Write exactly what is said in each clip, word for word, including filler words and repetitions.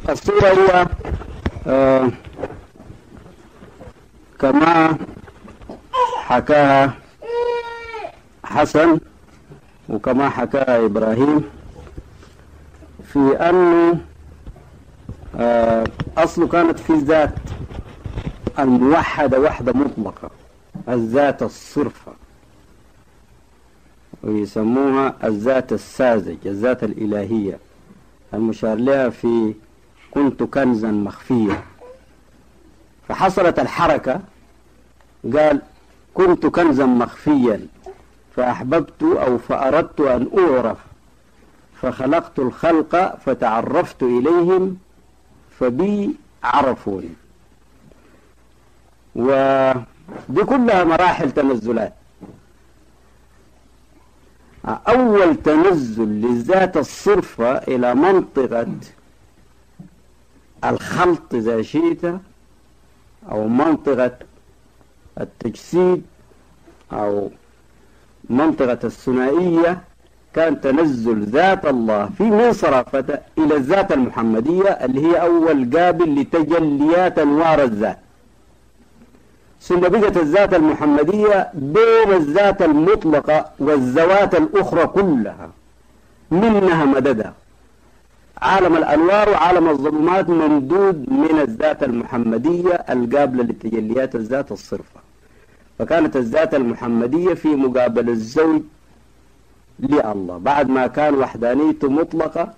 الصورة هي آه كما حكاها حسن وكما حكاها إبراهيم في أنه آه أصله كانت في الذات الموحدة وحدة مطلقة، الذات الصرفة، ويسموها الذات الساذج، الذات الإلهية المشار لها في كنت كنزا مخفيا. فحصلت الحركة، قال كنت كنزا مخفيا فأحببت أو فأردت أن أعرف فخلقت الخلق فتعرفت إليهم فبي عرفوني. ودي كلها مراحل تنزلات. أول تنزل للذات الصرفة إلى منطقة الخلط إذا شئت أو منطقة التجسيد أو منطقة الثنائية، كان تنزل ذات الله في من صرافته إلى الذات المحمدية اللي هي أول قابل لتجليات أنوار الذات. ثم بقت الذات المحمدية بين الذات المطلقة والذوات الأخرى كلها، منها مددها عالم الأنوار وعالم الظلمات ممدود من الذات المحمدية القابلة لتجليات الذات الصرفة. فكانت الذات المحمدية في مقابل الزوج لله، بعد ما كان وحدانيته مطلقة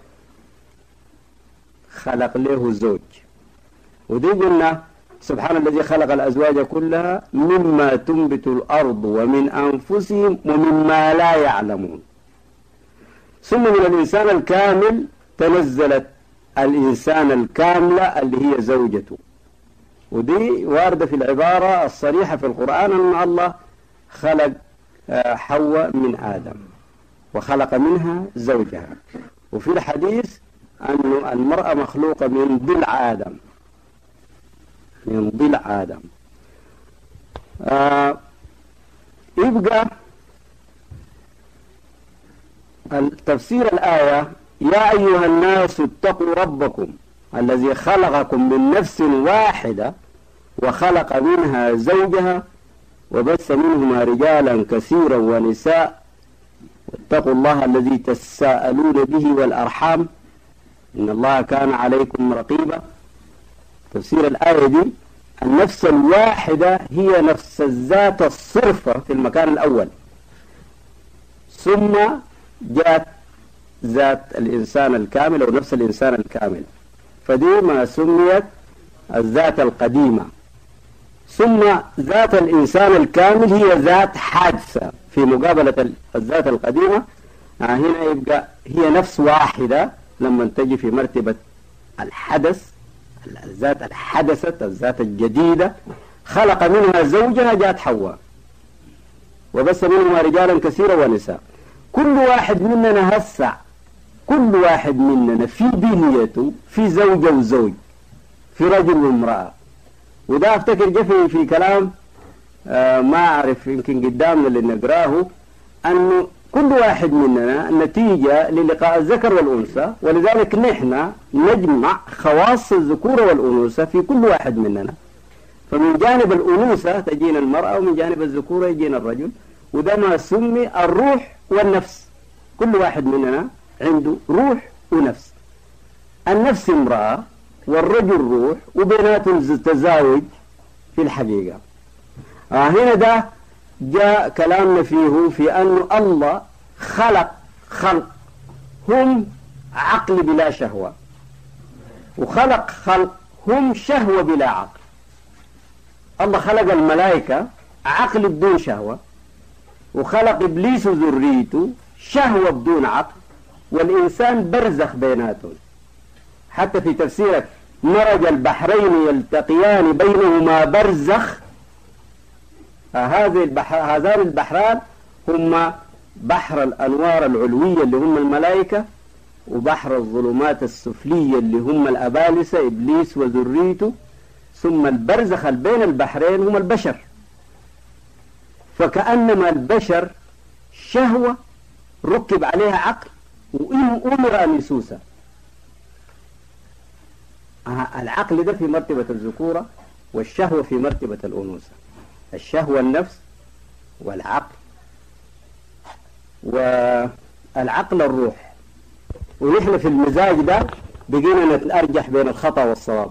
خلق له زوج. ودي قلنا سبحان الذي خلق الأزواج كلها مما تنبت الأرض ومن أنفسهم ومما لا يعلمون. ثم من الإنسان الكامل تنزلت الإنسان الكاملة اللي هي زوجته. ودي واردة في العبارة الصريحة في القرآن أن الله خلق حواء من آدم وخلق منها زوجها. وفي الحديث أن المرأة مخلوقة من ضلع آدم، من ضلع آدم. آه يبقى تفسير الآية يا أيها الناس اتقوا ربكم الذي خلقكم من نفس واحدة وخلق منها زوجها وبث منهما رجالا كثيرا ونساء واتقوا الله الذي تساءلون به والأرحام إن الله كان عليكم رقيبا. تفسير الآية دي النفس الواحدة هي نفس الذات الصرفة في المكان الأول، ثم جاءت ذات الإنسان الكامل أو نفس الإنسان الكامل، فدي ما سميت الذات القديمة. ثم ذات الإنسان الكامل هي ذات حادثة في مقابلة الذات القديمة. هنا يبقى هي نفس واحدة لما تجي في مرتبة الحدث، الذات الحدثت، الذات الجديدة، خلق منها زوجها جاءت حواء وبث منهما رجالا كثيرا ونساء. كل واحد مننا هسع، كل واحد مننا في بنيته في زوجة وزوج، في رجل وامرأة. وده افتكر جفي في كلام آه ما أعرف يمكن قدامنا اللي نقراه، أنه كل واحد مننا نتيجة للقاء الذكر والأنثى، ولذلك نحن نجمع خواص الذكورة والأنوثة في كل واحد مننا. فمن جانب الأنوثة تجينا المرأة ومن جانب الذكورة يجينا الرجل، وده ما سمي الروح والنفس. كل واحد مننا عنده روح ونفس، النفس امرأة والرجل روح وبيناتهم تزاوج في الحقيقة. آه هنا ده جاء كلامنا فيه في أن الله خلق خلق هم عقل بلا شهوة، وخلق خلق هم شهوة بلا عقل. الله خلق الملائكة عقل بدون شهوة، وخلق إبليس وذريته شهوة بدون عقل، والإنسان برزخ بيناتهم. حتى في تفسيرك مرج البحرين يلتقيان بينهما برزخ. هذه البحر هذان البحران هما بحر الأنوار العلوية اللي هم الملائكة، وبحر الظلمات السفلية اللي هم الأبالسة إبليس وذريته، ثم البرزخ بين البحرين هم البشر. فكأنما البشر شهوة ركب عليها عقل وأمر أن يسوسها. العقل ده في مرتبة الذكورة، والشهوة في مرتبة الأنوثة. الشهوة النفس، والعقل، والعقل الروح. ونحن في المزاج ده بقينا نتأرجح بين الخطأ والصواب.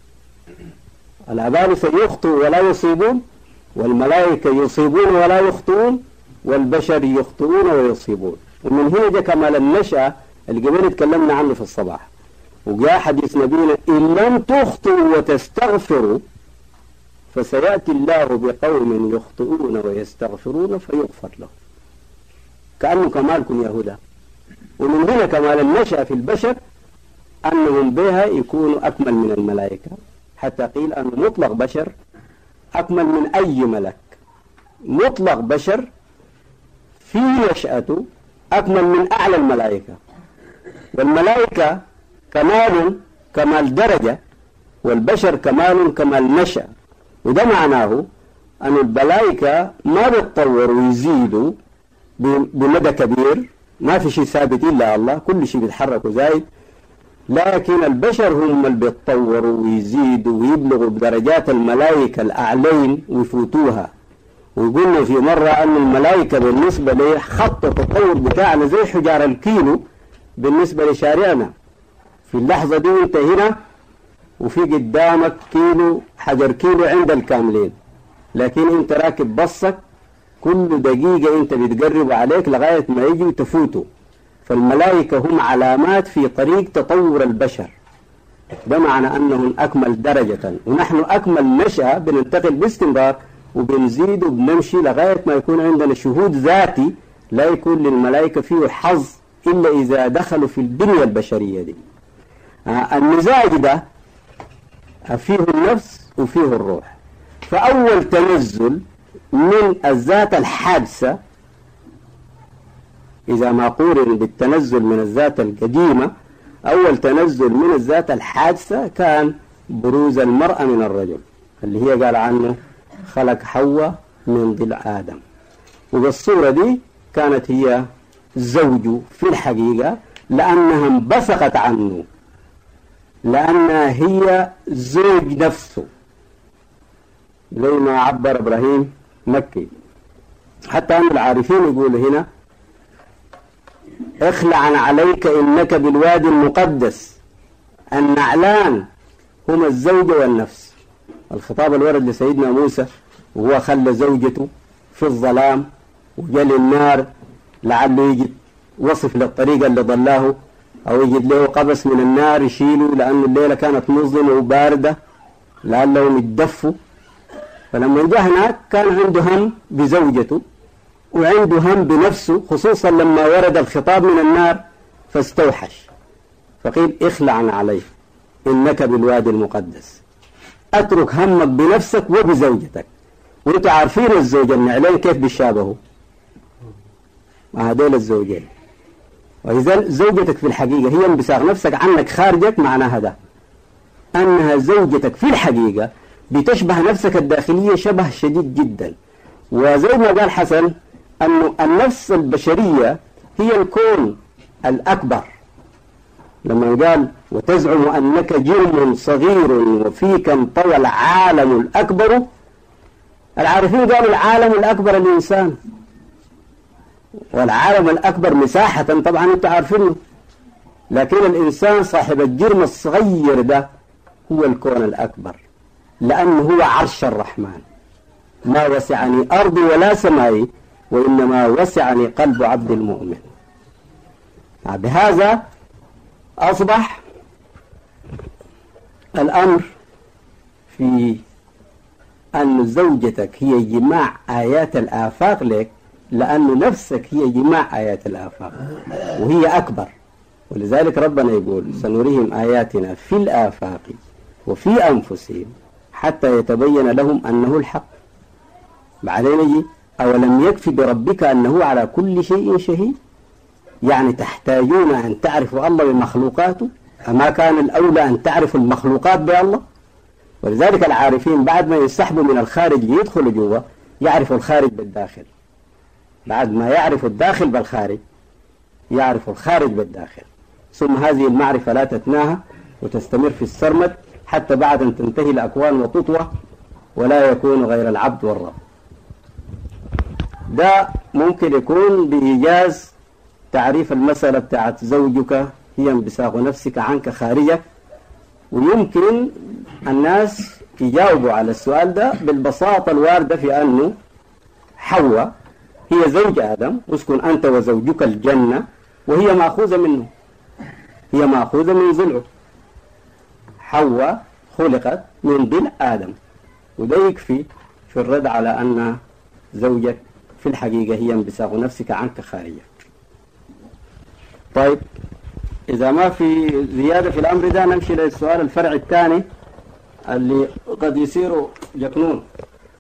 الأبان سيخطئوا ولا يصيبون، والملائكة يصيبون ولا يخطئون، والبشر يخطئون ويصيبون. ومن هنا جاء كمال النشأة اللي قبل تكلمنا عنه في الصباح. وجاء حديث نبينا: إن لم تخطئوا وتستغفروا فسيأتي الله بقوم يخطئون ويستغفرون فيغفر لهم. كأنه كمالكم يا هدى. ومن هنا كمال النشأة في البشر أنهم بها يكونوا أكمل من الملائكة، حتى قيل أن مطلق بشر أكمل من أي ملك. مطلق بشر في نشأته أكمل من أعلى الملائكة. والملائكة كمال كمال درجة، والبشر كمال كمال نشأ. وده معناه أن الملائكة ما بيتطور ويزيدوا بمدى كبير، ما في شيء ثابت إلا الله، كل شيء بيتحرك وزايد. لكن البشر هم اللي بيتطوروا ويزيدوا ويبلغوا بدرجات الملائكة الأعلين ويفوتوها. وقلنا في مرة أن الملائكة بالنسبة لخط التطور بتاعنا زي حجار الكيلو بالنسبة لشارعنا. في اللحظة دي انت هنا وفي قدامك كيلو حجر كيلو عند الكاملين، لكن انت راكب بصك كل دقيقة انت بتقرب عليك لغاية ما يجي وتفوته. فالملائكة هم علامات في طريق تطور البشر. ده معنى أنهم أكمل درجة، ونحن أكمل نشأة بننتقل باستمرار وبنزيد وبنمشي لغاية ما يكون عندنا شهود ذاتي لا يكون للملائكة فيه حظ إلا إذا دخلوا في البنية البشرية دي. آه المزاج ده فيه النفس وفيه الروح. فأول تنزل من الذات الحادثة إذا ما قورن بالتنزل من الذات القديمة، أول تنزل من الذات الحادثة كان بروز المرأة من الرجل، اللي هي قال عنه خلق حواء من ضلع آدم. وبالصورة دي كانت هي زوجه في الحقيقة، لأنها انبثقت عنه، لأنها هي زوج نفسه، زي ما عبر إبراهيم مكي. حتى أن العارفين يقولوا هنا: اخلع عليك إنك بالوادي المقدس. النعلان هما الزوجة والنفس. الخطاب الورد لسيدنا موسى وهو خلى زوجته في الظلام وجل النار لعله يجد وصف للطريقة اللي ضلاه، أو يجد له قبس من النار يشيله، لأن الليلة كانت مظلمة وباردة لعلهم يتدفوا. فلما جاء هناك كان عنده هم بزوجته وعنده هم بنفسه، خصوصا لما ورد الخطاب من النار فاستوحش. فقيل: اخلع عليه إنك بالوادي المقدس. اترك همك بنفسك وبزوجتك. وانتوا عارفين الزوج النعلين كيف بيشابهوا مع هذول الزوجين. وإذا زوجتك في الحقيقة هي انبثاق نفسك عنك خارجك، معناها ده أنها زوجتك في الحقيقة بتشبه نفسك الداخلية شبه شديد جدا. وزي ما قال حسن أن النفس البشرية هي الكون الأكبر، لما قال: وتزعم أنك جرم صغير وفيك انطوى العالم الأكبر. العارفين قالوا العالم الأكبر الإنسان، والعالم الأكبر مساحة طبعا أنت عارفينه، لكن الإنسان صاحب الجرم الصغير ده هو الكون الأكبر، لأنه هو عرش الرحمن. ما وسعني أرضي ولا سمائي، وإنما وسعني قلب عبد المؤمن. بهذا أصبح الأمر في أن زوجتك هي جماع آيات الآفاق لك، لأن نفسك هي جماع آيات الآفاق وهي أكبر. ولذلك ربنا يقول: سنريهم آياتنا في الآفاق وفي أنفسهم حتى يتبين لهم أنه الحق. بعدين يجي: أولم يكفي بربك أنه على كل شيء شهيد. يعني تحتاجون أن تعرفوا الله بمخلوقاته، أما كان الأولى أن تعرفوا المخلوقات بالله. ولذلك العارفين بعد ما يسحبوا من الخارج ليدخلوا جوا يعرفوا الخارج بالداخل، بعد ما يعرفوا الداخل بالخارج يعرفوا الخارج بالداخل. ثم هذه المعرفة لا تتناهى، وتستمر في السرمد حتى بعد أن تنتهي الأكوان وتطوى ولا يكون غير العبد والرب. ده ممكن يكون بإيجاز تعريف المسألة بتاعت زوجك هي انبساط نفسك عنك خارجك، ويمكن الناس يجاوبوا على السؤال ده بالبساطة الواردة في أنه حواء هي زوج آدم، اسكن أنت وزوجك الجنة، وهي مأخوذة منه، هي مأخوذة من ضلعه. حواء خلقت من ضلع آدم، وده يكفي في الرد على أن زوجك في الحقيقة هي انبساط نفسك عنك خارجك. طيب إذا ما في زيادة في الأمر ده نمشي للسؤال الفرع الثاني اللي قد يصير جكنون.